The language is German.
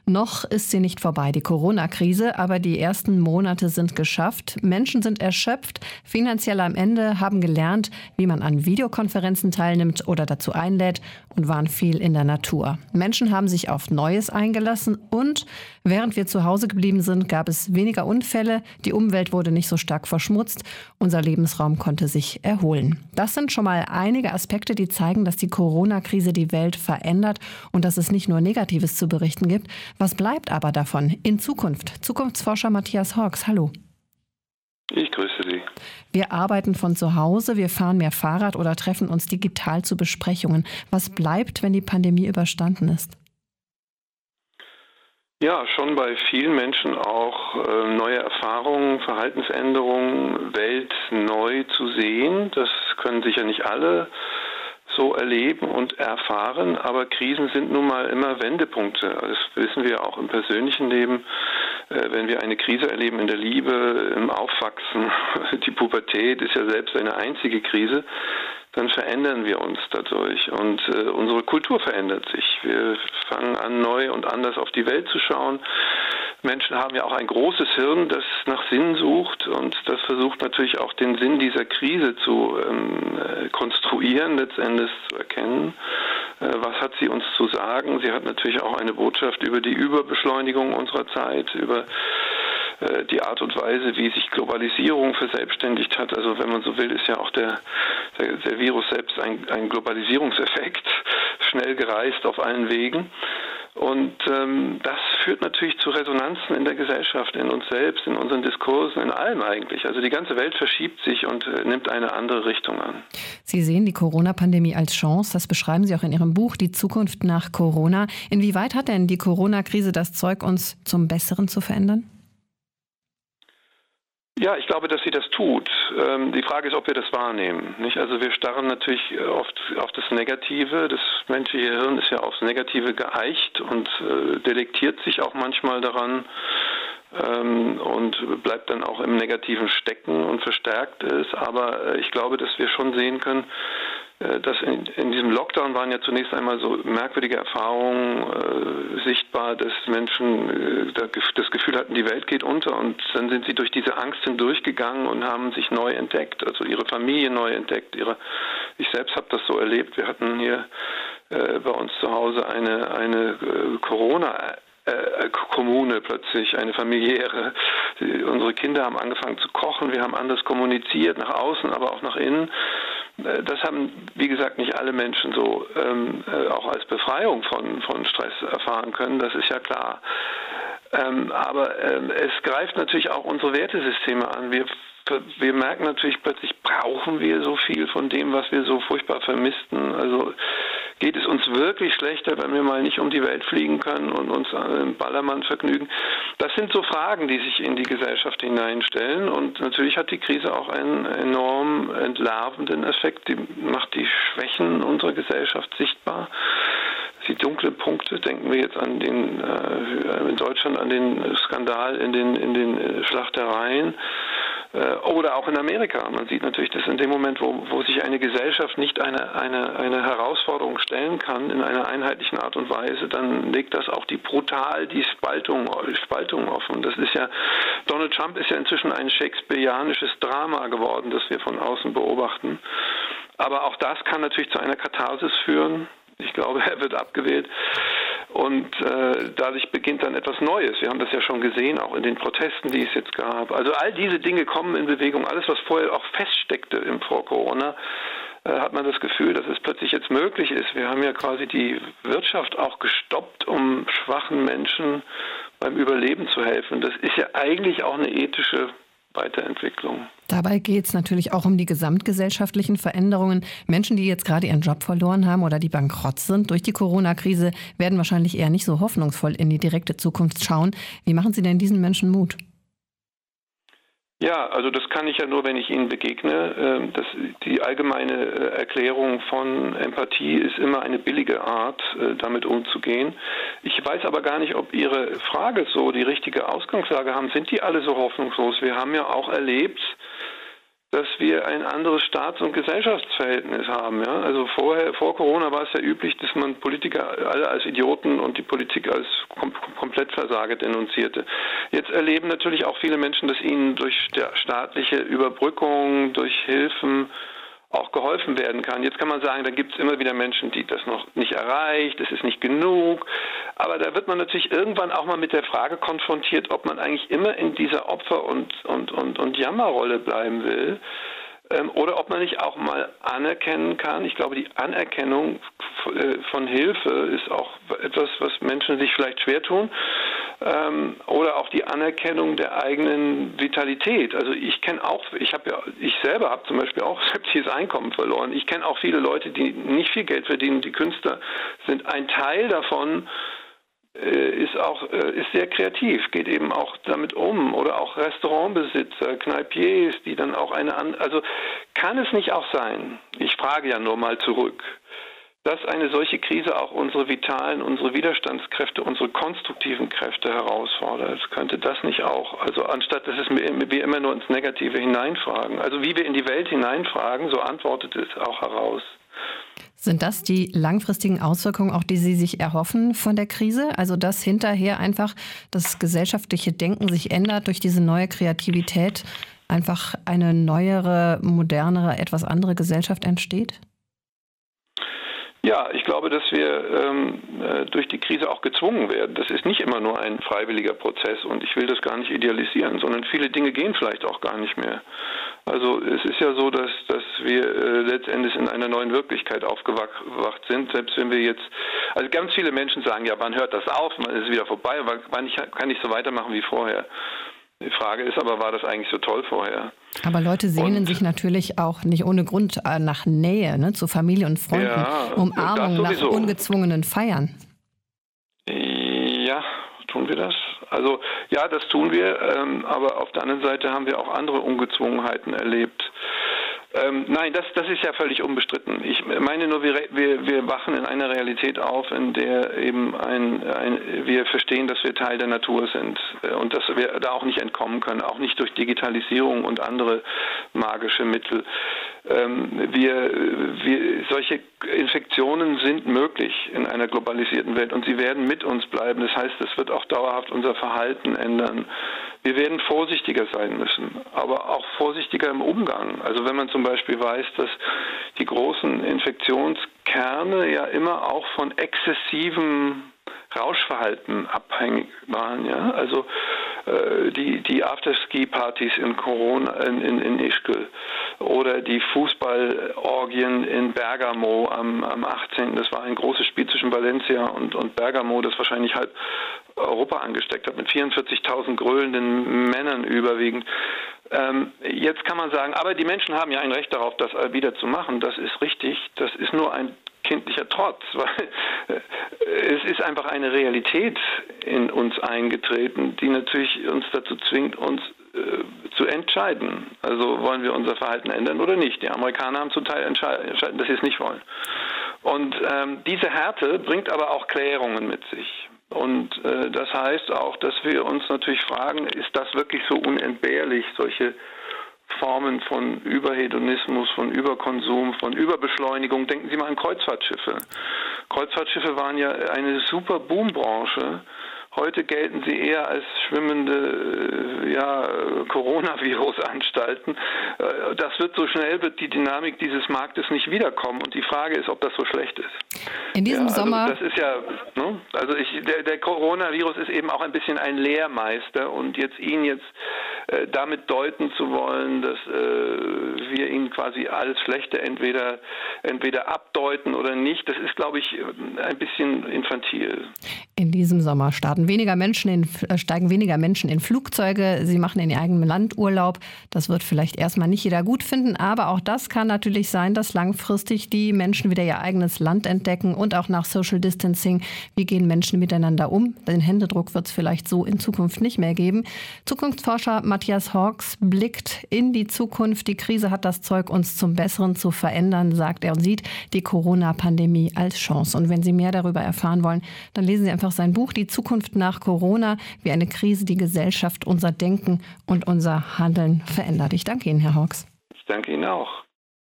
Noch ist sie nicht vorbei, die Corona-Krise, aber die ersten Monate sind geschafft. Menschen sind erschöpft, finanziell am Ende, haben gelernt, wie man an Videokonferenzen teilnimmt oder dazu einlädt und waren viel in der Natur. Menschen haben sich auf Neues eingelassen und während wir zu Hause geblieben sind, gab es weniger Unfälle, die Umwelt wurde nicht so stark verschmutzt, unser Lebensraum konnte sich erholen. Das sind schon mal einige Aspekte, die zeigen, dass die Corona-Krise die Welt verändert und dass es nicht nur Negatives zu berichten gibt. Was bleibt aber davon in Zukunft? Zukunftsforscher Matthias Hawks, hallo. Ich grüße Sie. Wir arbeiten von zu Hause, wir fahren mehr Fahrrad oder treffen uns digital zu Besprechungen. Was bleibt, wenn die Pandemie überstanden ist? Ja, schon bei vielen Menschen auch neue Erfahrungen, Verhaltensänderungen, Welt neu zu sehen. Das können sicher nicht alle so erleben und erfahren, aber Krisen sind nun mal immer Wendepunkte. Das wissen wir auch im persönlichen Leben. Wenn wir eine Krise erleben in der Liebe, im Aufwachsen, die Pubertät ist ja selbst eine einzige Krise, dann verändern wir uns dadurch und unsere Kultur verändert sich. Wir fangen an, neu und anders auf die Welt zu schauen. Menschen haben ja auch ein großes Hirn, das nach Sinn sucht und das versucht natürlich auch den Sinn dieser Krise zu konstruieren, letztendlich zu erkennen. Was hat sie uns zu sagen? Sie hat natürlich auch eine Botschaft über die Überbeschleunigung unserer Zeit, über die Art und Weise, wie sich Globalisierung verselbstständigt hat. Also wenn man so will, ist ja auch der Virus selbst ein Globalisierungseffekt, schnell gereist auf allen Wegen. Und das führt natürlich zu Resonanzen in der Gesellschaft, in uns selbst, in unseren Diskursen, in allem eigentlich. Also die ganze Welt verschiebt sich und nimmt eine andere Richtung an. Sie sehen die Corona-Pandemie als Chance. Das beschreiben Sie auch in Ihrem Buch Die Zukunft nach Corona. Inwieweit hat denn die Corona-Krise das Zeug, uns zum Besseren zu verändern? Ja, ich glaube, dass sie das tut. Die Frage ist, ob wir das wahrnehmen. Nicht? Also wir starren natürlich oft auf das Negative. Das menschliche Hirn ist ja aufs Negative geeicht und delektiert sich auch manchmal daran und bleibt dann auch im Negativen stecken und verstärkt es. Aber ich glaube, dass wir schon sehen können, dass in diesem Lockdown waren ja zunächst einmal so merkwürdige Erfahrungen sichtbar, dass Menschen das Gefühl hatten, die Welt geht unter und dann sind sie durch diese Angst hindurchgegangen und haben sich neu entdeckt, also ihre Familie neu entdeckt. Ich selbst habe das so erlebt. Wir hatten hier bei uns zu Hause eine Kommune plötzlich, eine familiäre. Unsere Kinder haben angefangen zu kochen, wir haben anders kommuniziert, nach außen, aber auch nach innen. Das haben, wie gesagt, nicht alle Menschen so auch als Befreiung von Stress erfahren können, das ist ja klar. Aber es greift natürlich auch unsere Wertesysteme an. Wir merken natürlich plötzlich, brauchen wir so viel von dem, was wir so furchtbar vermissten. Also geht es uns wirklich schlechter, wenn wir mal nicht um die Welt fliegen können und uns im Ballermann vergnügen? Das sind so Fragen, die sich in die Gesellschaft hineinstellen. Und natürlich hat die Krise auch einen enorm entlarvenden Effekt. Die macht die Schwächen unserer Gesellschaft sichtbar. Die dunklen Punkte, denken wir jetzt an in Deutschland an den Skandal in den Schlachtereien. Oder auch in Amerika. Man sieht natürlich, dass in dem Moment, wo sich eine Gesellschaft nicht eine Herausforderung stellen kann in einer einheitlichen Art und Weise, dann legt das auch die Spaltung offen. Das ist ja, Donald Trump ist ja inzwischen ein shakespearianisches Drama geworden, das wir von außen beobachten. Aber auch das kann natürlich zu einer Katharsis führen. Ich glaube, er wird abgewählt. Und dadurch beginnt dann etwas Neues. Wir haben das ja schon gesehen, auch in den Protesten, die es jetzt gab. Also all diese Dinge kommen in Bewegung. Alles, was vorher auch feststeckte vor Corona, hat man das Gefühl, dass es plötzlich jetzt möglich ist. Wir haben ja quasi die Wirtschaft auch gestoppt, um schwachen Menschen beim Überleben zu helfen. Das ist ja eigentlich auch eine ethische Weiterentwicklung. Dabei geht es natürlich auch um die gesamtgesellschaftlichen Veränderungen. Menschen, die jetzt gerade ihren Job verloren haben oder die bankrott sind durch die Corona-Krise, werden wahrscheinlich eher nicht so hoffnungsvoll in die direkte Zukunft schauen. Wie machen Sie denn diesen Menschen Mut? Ja, also das kann ich ja nur, wenn ich ihnen begegne. Die allgemeine Erklärung von Empathie ist immer eine billige Art, damit umzugehen. Ich weiß aber gar nicht, ob Ihre Frage so die richtige Ausgangslage haben. Sind die alle so hoffnungslos? Wir haben ja auch erlebt, dass wir ein anderes Staats- und Gesellschaftsverhältnis haben. Ja? Also vor Corona war es ja üblich, dass man Politiker alle als Idioten und die Politik als Komplettversager denunzierte. Jetzt erleben natürlich auch viele Menschen, dass ihnen durch staatliche Überbrückung, durch Hilfen auch geholfen werden kann. Jetzt kann man sagen, da gibt es immer wieder Menschen, die das noch nicht erreicht, das ist nicht genug. Aber da wird man natürlich irgendwann auch mal mit der Frage konfrontiert, ob man eigentlich immer in dieser Opfer- und Jammerrolle bleiben will. Oder ob man nicht auch mal anerkennen kann. Ich glaube, die Anerkennung von Hilfe ist auch etwas, was Menschen sich vielleicht schwer tun. Oder auch die Anerkennung der eigenen Vitalität. Also ich selber habe zum Beispiel auch sämtliches Einkommen verloren. Ich kenne auch viele Leute, die nicht viel Geld verdienen. Die Künstler sind ein Teil davon, ist sehr kreativ, geht eben auch damit um, oder auch Restaurantbesitzer, Kneipiers, die dann auch also kann es nicht auch sein, ich frage ja nur mal zurück, dass eine solche Krise auch unsere vitalen, unsere Widerstandskräfte, unsere konstruktiven Kräfte herausfordert? Könnte das nicht auch, also anstatt dass wir immer nur ins Negative hineinfragen, also wie wir in die Welt hineinfragen, so antwortet es auch heraus. Sind das die langfristigen Auswirkungen, auch die Sie sich erhoffen von der Krise? Also dass hinterher einfach das gesellschaftliche Denken sich ändert, durch diese neue Kreativität einfach eine neuere, modernere, etwas andere Gesellschaft entsteht? Ja, ich glaube, dass wir durch die Krise auch gezwungen werden. Das ist nicht immer nur ein freiwilliger Prozess und ich will das gar nicht idealisieren, sondern viele Dinge gehen vielleicht auch gar nicht mehr. Also es ist ja so, dass wir letztendlich in einer neuen Wirklichkeit aufgewacht sind, selbst wenn wir jetzt, also ganz viele Menschen sagen, ja, wann hört das auf, wann ist es wieder vorbei, wann kann ich so weitermachen wie vorher? Die Frage ist aber, war das eigentlich so toll vorher? Aber Leute sehnen sich natürlich auch nicht ohne Grund nach Nähe, ne, zu Familie und Freunden, ja, Umarmung, nach ungezwungenen Feiern. Ja, tun wir das? Also ja, das tun wir, aber auf der anderen Seite haben wir auch andere Ungezwungenheiten erlebt. Nein, das ist ja völlig unbestritten. Ich meine nur, wir wachen in einer Realität auf, in der eben wir verstehen, dass wir Teil der Natur sind und dass wir da auch nicht entkommen können, auch nicht durch Digitalisierung und andere magische Mittel. Solche Infektionen sind möglich in einer globalisierten Welt und sie werden mit uns bleiben. Das heißt, es wird auch dauerhaft unser Verhalten ändern. Wir werden vorsichtiger sein müssen, aber auch vorsichtiger im Umgang. Also wenn man zum Beispiel weiß, dass die großen Infektionskerne ja immer auch von exzessivem Rauschverhalten abhängig waren. Ja? Also die Afterski-Partys in Ischgl oder die Fußballorgien in Bergamo am 18. Das war ein großes Spiel zwischen Valencia und Bergamo, das wahrscheinlich halb Europa angesteckt hat, mit 44.000 grölenden Männern überwiegend. Jetzt kann man sagen, aber die Menschen haben ja ein Recht darauf, das wieder zu machen. Das ist richtig. Das ist nur ein kindlicher Trotz, weil es ist einfach eine Realität in uns eingetreten, die natürlich uns dazu zwingt, uns zu entscheiden. Also wollen wir unser Verhalten ändern oder nicht. Die Amerikaner haben zum Teil entschieden, dass sie es nicht wollen. Und diese Härte bringt aber auch Klärungen mit sich. Und das heißt auch, dass wir uns natürlich fragen, ist das wirklich so unentbehrlich, solche Formen von Überhedonismus, von Überkonsum, von Überbeschleunigung. Denken Sie mal an Kreuzfahrtschiffe. Kreuzfahrtschiffe waren ja eine super Boombranche. Heute gelten sie eher als schwimmende Coronavirus-Anstalten. Wird die Dynamik dieses Marktes nicht wiederkommen. Und die Frage ist, ob das so schlecht ist. In diesem Sommer... Das ist ja, ne? Also der Coronavirus ist eben auch ein bisschen ein Lehrmeister. Und ihn damit deuten zu wollen, dass wir ihn quasi alles Schlechte entweder abdeuten oder nicht, das ist, glaube ich, ein bisschen infantil. In diesem Sommer steigen weniger Menschen in Flugzeuge, sie machen in ihr eigenem Land Urlaub. Das wird vielleicht erstmal nicht jeder gut finden, aber auch das kann natürlich sein, dass langfristig die Menschen wieder ihr eigenes Land entdecken und auch nach Social Distancing, wie gehen Menschen miteinander um. Den Händedruck wird es vielleicht so in Zukunft nicht mehr geben. Zukunftsforscher Matthias Hawkes blickt in die Zukunft. Die Krise hat das Zeug, uns zum Besseren zu verändern, sagt er, und sieht die Corona-Pandemie als Chance. Und wenn Sie mehr darüber erfahren wollen, dann lesen Sie einfach sein Buch Die Zukunft nach Corona, wie eine Krise die Gesellschaft, unser Denken und unser Handeln verändert. Ich danke Ihnen, Herr Hawkes. Ich Danke Ihnen auch.